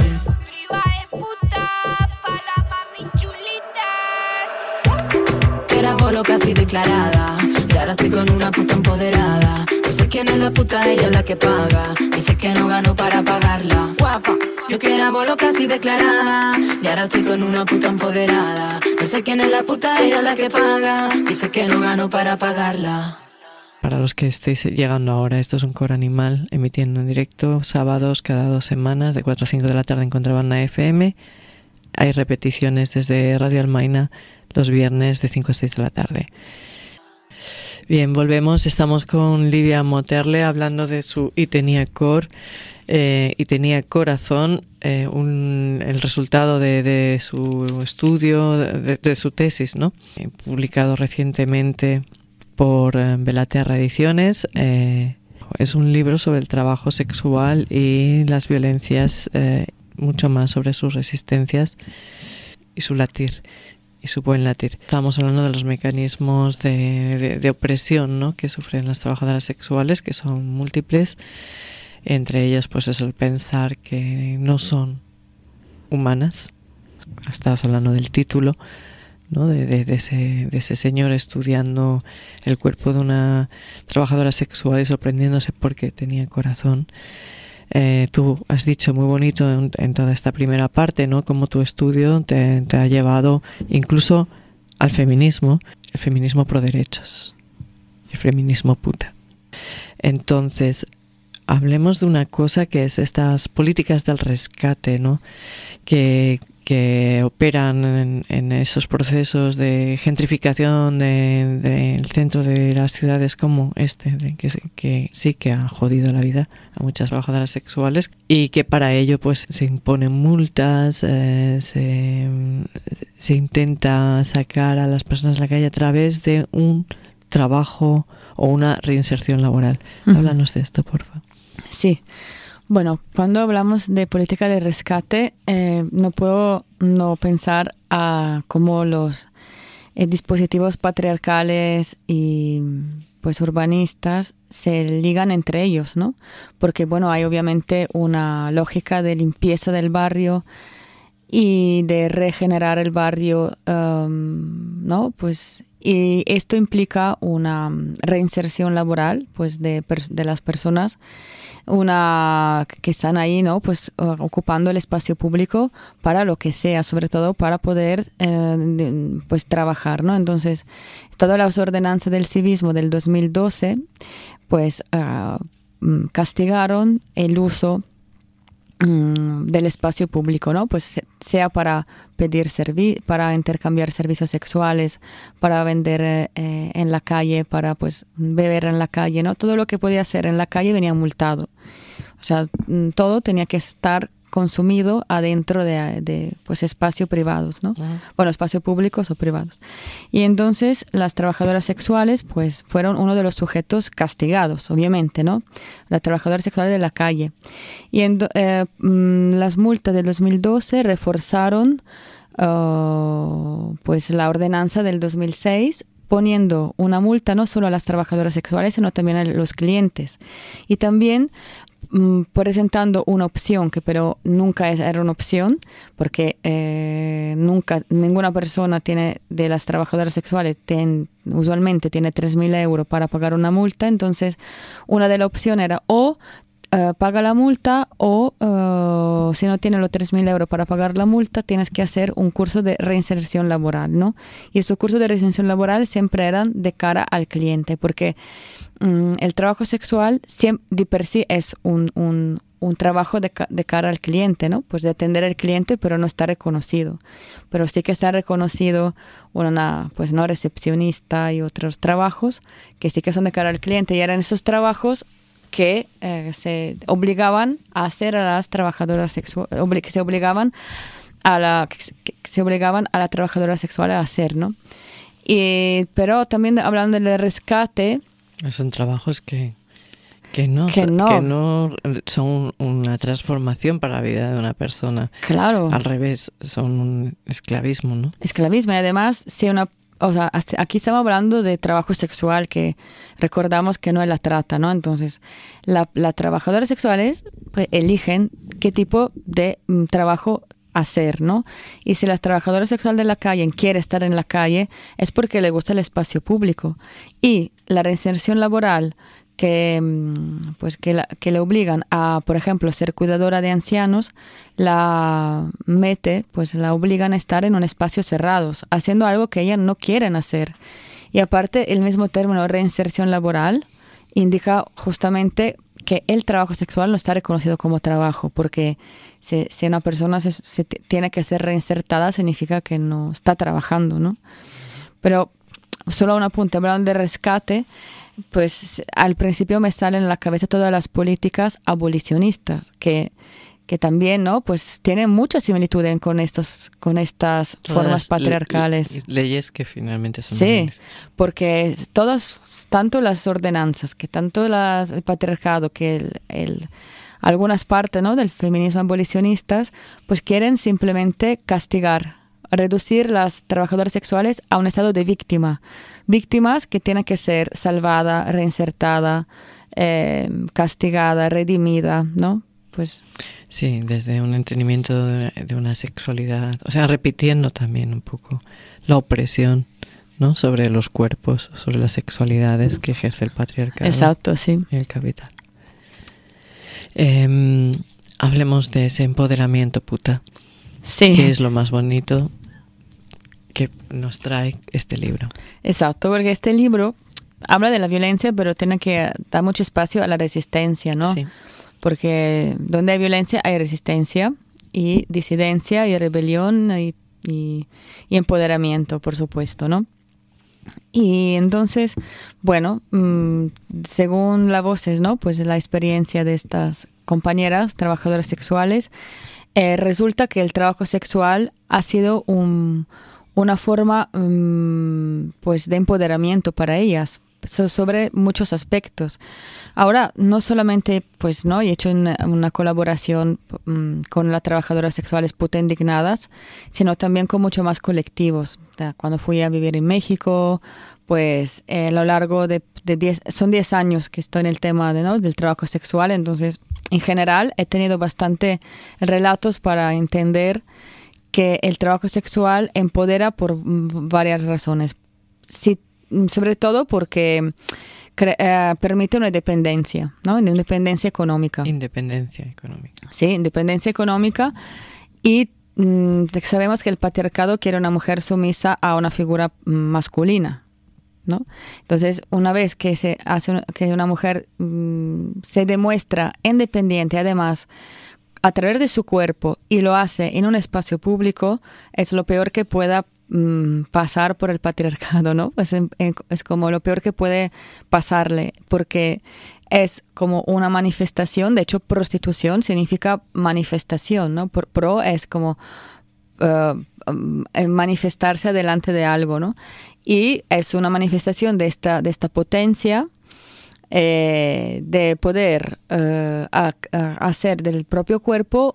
Era bolo casi declarada. Y ahora estoy con una puta empoderada. No sé quién es la puta, ella es la que paga. Dice que no gano para pagarla. Guapa. Yo que era bolo casi declarada. Y ahora estoy con una puta empoderada. No sé quién es la puta, ella es la que paga. Dice que no gano para pagarla. Para los que estéis llegando ahora, esto es un Coro Animal emitiendo en directo sábados cada dos semanas de cuatro a cinco de la tarde en Contrabanda F M. Hay repeticiones desde Radio Almaina los viernes de cinco a seis de la tarde. Bien, volvemos. Estamos con Lidia Moterle hablando de su Y tenía cor eh, y tenía corazón, eh, un, el resultado de, de su estudio, de, de su tesis, ¿no? Eh, publicado recientemente por eh, Belaterra Ediciones. Eh, es un libro sobre el trabajo sexual y las violencias, eh, mucho más sobre sus resistencias y su latir. y su buen latir. Estábamos hablando de los mecanismos de, de, de opresión, ¿no?, que sufren las trabajadoras sexuales, que son múltiples. Entre ellas, pues, es el pensar que no son humanas. Estabas hablando del título, ¿no?, de, de, de, ese, de ese señor estudiando el cuerpo de una trabajadora sexual y sorprendiéndose porque tenía corazón. Eh, tú has dicho muy bonito en, en toda esta primera parte, ¿no?, cómo tu estudio te, te ha llevado incluso al feminismo, el feminismo pro derechos, el feminismo puta. Entonces, hablemos de una cosa que es estas políticas del rescate, ¿no?, que, que operan en, en esos procesos de gentrificación del de, de centro de las ciudades como este, de, que, que sí que ha jodido la vida a muchas trabajadoras sexuales, y que para ello, pues, se imponen multas, eh, se, se intenta sacar a las personas a la calle a través de un trabajo o una reinserción laboral. Uh-huh. Háblanos de esto, por favor. Sí. Bueno, cuando hablamos de política de rescate, eh, no puedo no pensar a cómo los eh, dispositivos patriarcales y, pues, urbanistas se ligan entre ellos, ¿no? Porque, bueno, hay obviamente una lógica de limpieza del barrio y de regenerar el barrio, um, ¿no? Pues, y esto implica una reinserción laboral, pues, de, de las personas una que están ahí, ¿no?, pues ocupando el espacio público para lo que sea, sobre todo para poder eh, pues trabajar, ¿no? Entonces, todas las ordenanzas del civismo del dos mil doce, pues uh, castigaron el uso del espacio público, ¿no? Pues sea para pedir servi- para intercambiar servicios sexuales, para vender eh, en la calle, para, pues, beber en la calle, ¿no? Todo lo que podía hacer en la calle venía multado. O sea, todo tenía que estar consumido adentro de, de pues, espacios privados, ¿no? Uh-huh. Bueno, espacios públicos o privados. Y entonces las trabajadoras sexuales, pues, fueron uno de los sujetos castigados, obviamente, ¿no? Las trabajadoras sexuales de la calle. Y en, eh, las multas del dos mil doce reforzaron uh, pues la ordenanza del dos mil seis poniendo una multa no solo a las trabajadoras sexuales, sino también a los clientes. Y también mm, presentando una opción, que pero nunca es, era una opción, porque eh, nunca, ninguna persona tiene, de las trabajadoras sexuales, ten, usualmente tiene tres mil euros para pagar una multa. Entonces, una de las opciones era o Uh, paga la multa o uh, si no tienes los tres mil euros para pagar la multa, tienes que hacer un curso de reinserción laboral, ¿no? Y esos cursos de reinserción laboral siempre eran de cara al cliente, porque um, el trabajo sexual siempre, de per sí es un, un, un trabajo de, de cara al cliente, ¿no? Pues de atender al cliente, pero no está reconocido. Pero sí que está reconocido una, pues no, recepcionista y otros trabajos que sí que son de cara al cliente, y eran esos trabajos que eh, se obligaban a hacer a las trabajadoras sexuales, obli- que se obligaban a la que se obligaban a la trabajadora sexual a hacer, ¿no? Y, pero también hablando del rescate, son trabajos que que no, que no. que no son una transformación para la vida de una persona. Claro. Al revés, son un esclavismo, ¿no? Esclavismo. Y además, si una O sea, aquí estamos hablando de trabajo sexual, que recordamos que no es la trata, ¿no? Entonces, las la trabajadoras sexuales pues, eligen qué tipo de um, trabajo hacer, ¿no? Y si la trabajadora sexual de la calle quiere estar en la calle, es porque le gusta el espacio público. Y la reinserción laboral que, pues, que, la, que le obligan a, por ejemplo, ser cuidadora de ancianos, la mete, pues la obligan a estar en un espacio cerrado, haciendo algo que ellas no quieren hacer. Y aparte, el mismo término reinserción laboral indica justamente que el trabajo sexual no está reconocido como trabajo, porque si, si una persona se, se tiene que ser reinsertada, significa que no está trabajando, ¿no? Pero solo un apunte, hablando de rescate, pues al principio me salen en la cabeza todas las políticas abolicionistas que, que también, ¿no? Pues tienen mucha similitud con estos, con estas todas formas patriarcales. Le, leyes que finalmente son. Sí, leyes. Porque todas, tanto las ordenanzas, que tanto las, el patriarcado, que el, el, algunas partes, ¿no?, del feminismo abolicionistas, pues quieren simplemente castigar, reducir las trabajadoras sexuales a un estado de víctima. Víctimas que tienen que ser salvada, reinsertada, eh, castigada, redimida, ¿no? Pues sí, desde un entendimiento de, de una sexualidad, o sea, repitiendo también un poco la opresión, ¿no?, sobre los cuerpos, sobre las sexualidades que ejerce el patriarcado. Exacto, sí. Y el capital. Eh, hablemos de ese empoderamiento, puta. Sí. Que es lo más bonito que nos trae este libro. Exacto, porque este libro habla de la violencia, pero tiene que dar mucho espacio a la resistencia, ¿no? Sí. Porque donde hay violencia hay resistencia y disidencia y rebelión y, y, y empoderamiento, por supuesto, ¿no? Y entonces, bueno, mmm, según las voces, ¿no?, pues la experiencia de estas compañeras trabajadoras sexuales, eh, resulta que el trabajo sexual ha sido un, una forma mmm, pues de empoderamiento para ellas, so, sobre muchos aspectos. Ahora, no solamente, pues, ¿no?, he hecho una, una colaboración um, con las trabajadoras sexuales puta indignadas, sino también con muchos más colectivos. Cuando fui a vivir en México, pues eh, a lo largo de, de diez, son diez años que estoy en el tema de, ¿no?, del trabajo sexual, entonces, en general, he tenido bastante relatos para entender que el trabajo sexual empodera por varias razones. Sí, sobre todo porque cre- eh, permite una independencia, ¿no? Una independencia económica. Independencia económica. Sí, independencia económica. Y mm, sabemos que el patriarcado quiere una mujer sumisa a una figura masculina, ¿no? Entonces, una vez que se hace que una mujer mmm, se demuestra independiente, además a través de su cuerpo, y lo hace en un espacio público, es lo peor que pueda mmm, pasar por el patriarcado, ¿no? Es, es como lo peor que puede pasarle, porque es como una manifestación. De hecho, prostitución significa manifestación, ¿no? Pro, pro es como uh, um, manifestarse delante de algo, ¿no? Y es una manifestación de esta, de esta potencia eh, de poder uh, a, a hacer del propio cuerpo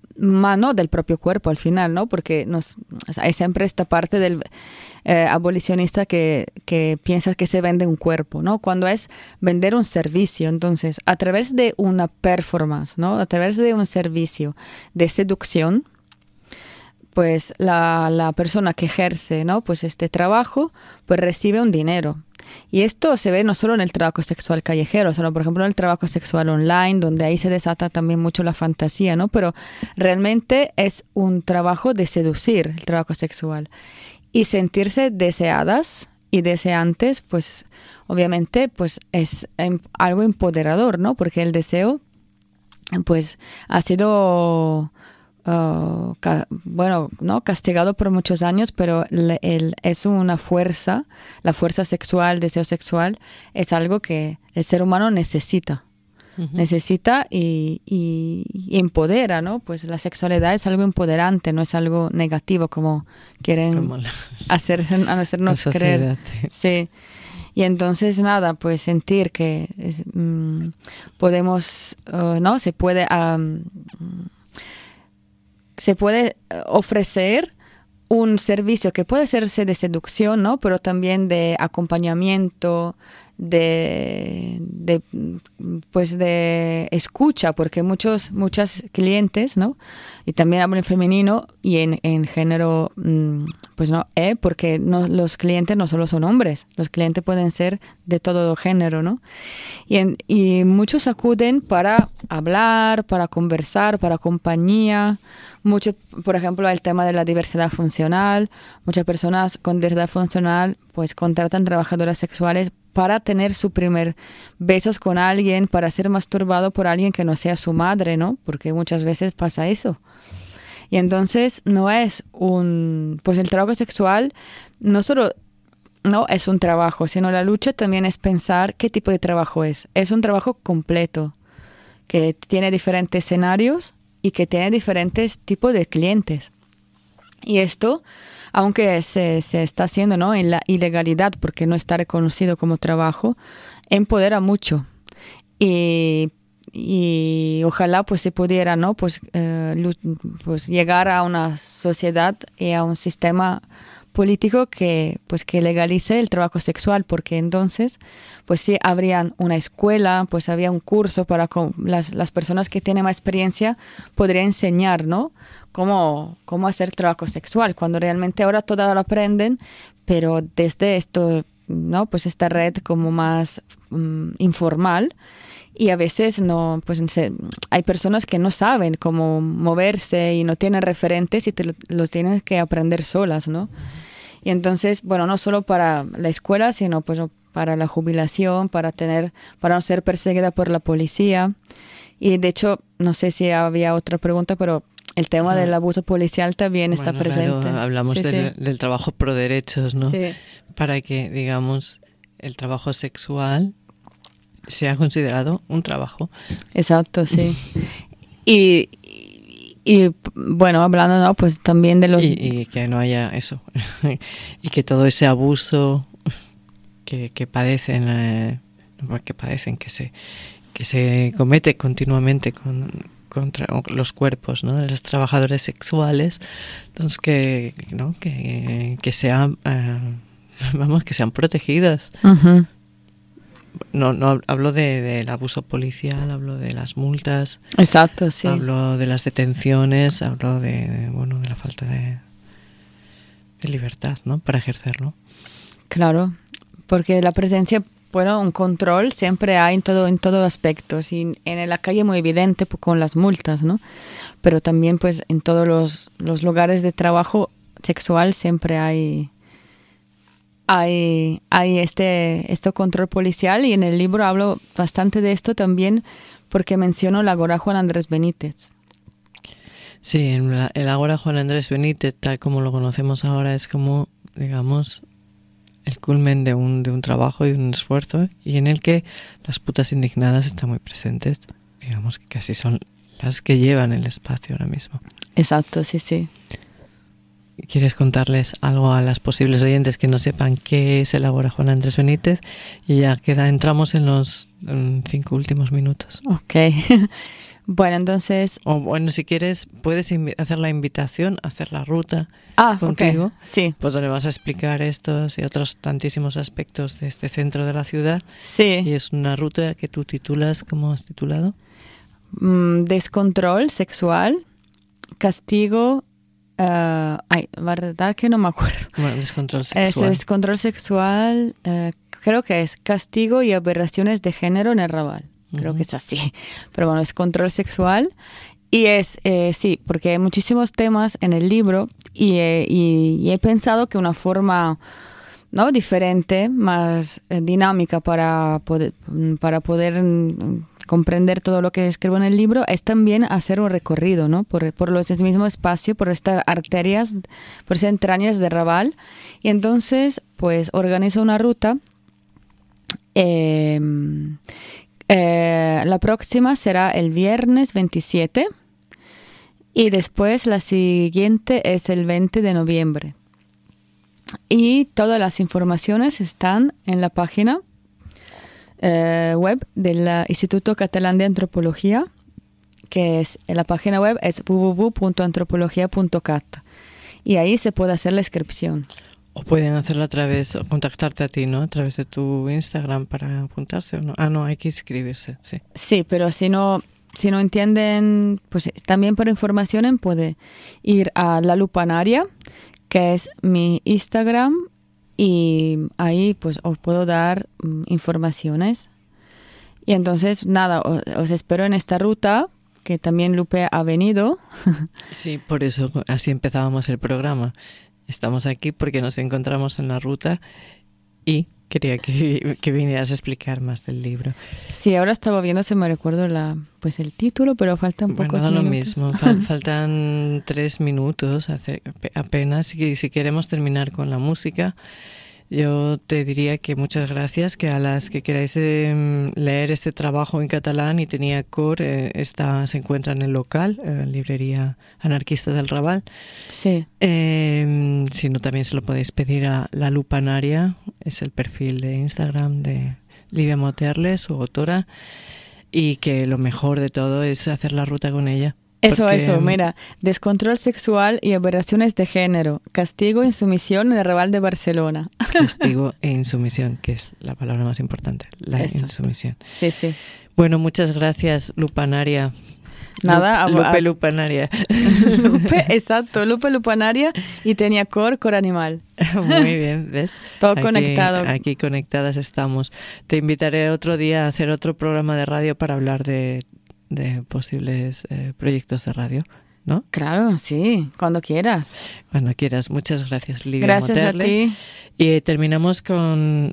mano del propio cuerpo al final, ¿no? Porque nos, hay siempre esta parte del eh, abolicionista que, que piensa que se vende un cuerpo, ¿no? Cuando es vender un servicio. Entonces, a través de una performance, ¿no? A través de un servicio de seducción, pues la, la persona que ejerce, ¿no? Pues este trabajo, pues recibe un dinero. Y esto se ve no solo en el trabajo sexual callejero, sino por ejemplo en el trabajo sexual online, donde ahí se desata también mucho la fantasía, ¿no? Pero realmente es un trabajo de seducir, el trabajo sexual. Y sentirse deseadas y deseantes, pues obviamente pues es algo empoderador, ¿no? Porque el deseo pues ha sido... Uh, ca bueno, ¿no? castigado por muchos años, pero el, el, es una fuerza, la fuerza sexual, el deseo sexual, es algo que el ser humano necesita. Uh-huh. Necesita y, y, y empodera, ¿no? Pues la sexualidad es algo empoderante, no es algo negativo como quieren como la, hacerse, hacernos creer. Sí. Y entonces, nada, pues sentir que es, mm, podemos, uh, ¿no? Se puede... Um, se puede ofrecer un servicio que puede hacerse de seducción, ¿no? Pero también de acompañamiento, de, de pues de escucha, porque muchos muchas clientes, ¿no? Y también hablo en femenino y en, en género, pues no, eh, porque no, los clientes no solo son hombres, los clientes pueden ser de todo género, ¿no? Y, en, y muchos acuden para hablar, para conversar, para compañía. Mucho, por ejemplo, el tema de la diversidad funcional. Muchas personas con diversidad funcional pues contratan trabajadoras sexuales para tener su primer besos con alguien, para ser masturbado por alguien que no sea su madre, ¿no? Porque muchas veces pasa eso. Y entonces no es un... Pues el trabajo sexual no solo no es un trabajo, sino la lucha también es pensar qué tipo de trabajo es. Es un trabajo completo, que tiene diferentes escenarios y que tiene diferentes tipos de clientes. Y esto, aunque se, se está haciendo, ¿no? en la ilegalidad, porque no está reconocido como trabajo, empodera mucho. Y, y ojalá pues se pudiera, ¿no? pues, eh, pues llegar a una sociedad y a un sistema político que pues que legalice el trabajo sexual, porque entonces pues sí habrían una escuela, pues había un curso para las, las personas que tienen más experiencia podrían enseñar, ¿no? cómo, cómo hacer trabajo sexual, cuando realmente ahora todas lo aprenden, pero desde esto, ¿no? pues esta red como más um, informal. Y a veces no, pues hay personas que no saben cómo moverse y no tienen referentes y te lo, los tienen que aprender solas, ¿no? Y entonces, bueno, no solo para la escuela, sino pues para la jubilación, para tener, para no ser perseguida por la policía. Y de hecho, no sé si había otra pregunta, pero el tema del abuso policial también bueno, está presente. Claro, hablamos sí, del, sí. del trabajo pro derechos, ¿no? Sí. Para que, digamos, el trabajo sexual se ha considerado un trabajo. Exacto, sí. y, y, y bueno, hablando, ¿no? Pues también de los... Y, y que no haya eso. y que todo ese abuso que, que padecen, eh, que padecen, que se, que se comete continuamente con, contra los cuerpos, ¿no? de los trabajadores sexuales, entonces que, ¿no? que, que sean, eh, vamos, que sean protegidas. Uh-huh. No, no hablo de, del abuso policial, hablo de las multas. Exacto, sí. Hablo de las detenciones, hablo de, de bueno, de la falta de, de libertad, ¿no? Para ejercerlo. Claro, porque la presencia, bueno, un control siempre hay en todo, en todo aspecto. Y en la calle muy evidente pues, con las multas, ¿no? Pero también, pues, en todos los, los lugares de trabajo sexual siempre hay. Hay, hay este, este control policial y en el libro hablo bastante de esto también porque menciono el Ágora Juan Andrés Benítez. Sí, el Ágora Juan Andrés Benítez, tal como lo conocemos ahora, es como, digamos, el culmen de un, de un trabajo y de un esfuerzo y en el que las putas indignadas están muy presentes. Digamos que casi son las que llevan el espacio ahora mismo. Exacto, sí, sí. ¿Quieres contarles algo a las posibles oyentes que no sepan qué es el Ágora Juan Andrés Benítez? Y ya queda, entramos en los en cinco últimos minutos. Ok. Bueno, entonces... O bueno, si quieres, puedes invi- hacer la invitación, hacer la ruta ah, contigo. Okay. Sí. Pues donde vas a explicar estos y otros tantísimos aspectos de este centro de la ciudad. Sí. Y es una ruta que tú titulas, ¿cómo has titulado? Mm, descontrol sexual, castigo... Uh, ay, la verdad que no me acuerdo. Bueno, descontrol sexual. Es descontrol sexual, uh, creo que es castigo y aberraciones de género en el Raval. Creo uh-huh. que es así. Pero bueno, es control sexual. Y es, eh, sí, porque hay muchísimos temas en el libro y, eh, y, y he pensado que una forma, ¿no?, diferente, más eh, dinámica para poder, para poder mm, comprender todo lo que escribo en el libro es también hacer un recorrido, ¿no?, por, por los, ese mismo espacio, por estas arterias, por esas entrañas de Raval. Y entonces, pues, organizo una ruta. Eh, eh, la próxima será el viernes veintisiete y después la siguiente es el veinte de noviembre. Y todas las informaciones están en la página eh, web del Instituto Catalán de Antropología, que es la página web es w w w punto antropología punto cat, y ahí se puede hacer la inscripción. O pueden hacerlo a través, o contactarte a ti, ¿no? A través de tu Instagram para apuntarse o no. Ah, no, hay que inscribirse, sí. Sí, pero si no, si no entienden, pues también por información puede ir a La Lupanaria, que es mi Instagram, y ahí pues os puedo dar um, informaciones. Y entonces, nada, os, os espero en esta ruta, que también Lupe ha venido. Sí, por eso así empezábamos el programa. Estamos aquí porque nos encontramos en la ruta y quería que, que vinieras a explicar más del libro. Sí, ahora estaba viendo, se me recuerdo la, pues el título, pero faltan bueno, pocos da minutos. lo mismo, Fal, faltan tres minutos hacer, apenas. Y si queremos terminar con la música, yo te diría que muchas gracias, que a las que queráis eh, leer este trabajo en catalán y tenía Cor, eh, esta se encuentra en el local, eh, librería anarquista del Raval. Sí. Eh, si no, también se lo podéis pedir a La Lupanaria, es el perfil de Instagram de Livia Moterles, su autora, y que lo mejor de todo es hacer la ruta con ella. Eso, porque, eso, mira, descontrol sexual y aberraciones de género, castigo e insumisión en el Raval de Barcelona. Castigo e insumisión, que es la palabra más importante, la Exacto. insumisión. Sí, sí. Bueno, muchas gracias, Lupanaria. Nada, Lupe, a, Lupe Lupanaria. Lupe, exacto, Lupe Lupanaria y tenía Cor, Cor Animal. Muy bien, ¿ves? Todo aquí, conectado. Aquí conectadas estamos. Te invitaré otro día a hacer otro programa de radio para hablar de, de posibles eh, proyectos de radio, ¿no? Claro, sí, cuando quieras. Cuando quieras. Muchas gracias, Livia Gracias Moterle. a ti. Y eh, terminamos con...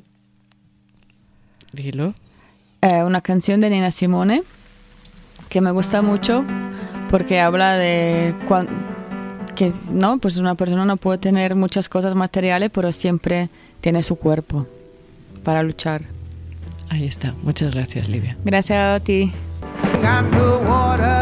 Dilo. Eh, una canción de Nina Simone que me gusta mucho porque habla de cuan, que no, pues una persona no puede tener muchas cosas materiales, pero siempre tiene su cuerpo para luchar. Ahí está. Muchas gracias, Livia. Gracias a ti. Got blue water